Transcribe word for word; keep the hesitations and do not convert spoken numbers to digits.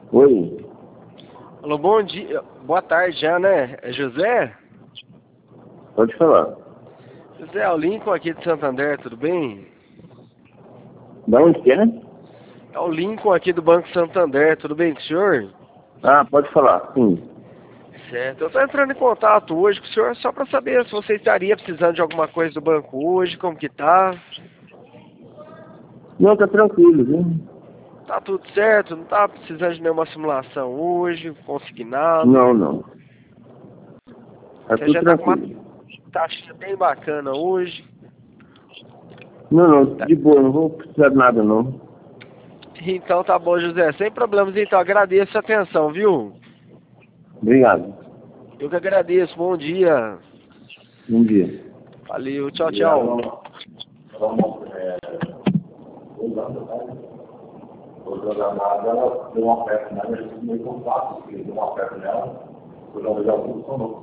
Oi, Alô, bom dia. Boa tarde já, né? É José? pode falar. José, é o Lincoln aqui de Santander, tudo bem? Da onde que é? É o Lincoln aqui do Banco Santander, tudo bem com o senhor? Ah, pode falar, sim. Certo. Eu estou entrando em contato hoje com o senhor só para saber se você estaria precisando de alguma coisa do banco hoje, como que tá? Não, tá tranquilo, viu? Tá tudo certo? Não tá precisando de nenhuma simulação hoje, consignado? Não, não. Tá Você tudo já tá com uma tranquilo. taxinha bem bacana hoje. Não, não, de boa, não vou precisar de nada, não. Então tá bom, José. Sem problemas, então. Agradeço a atenção, viu? Obrigado. Eu que agradeço. Bom dia. Bom dia. Valeu. Tchau, tchau. Obrigado. Vamos, é, usando, né? O programado, ela deu uma oferta nela, a gente meio contato, porque deu uma oferta nela, o jogador já funcionou.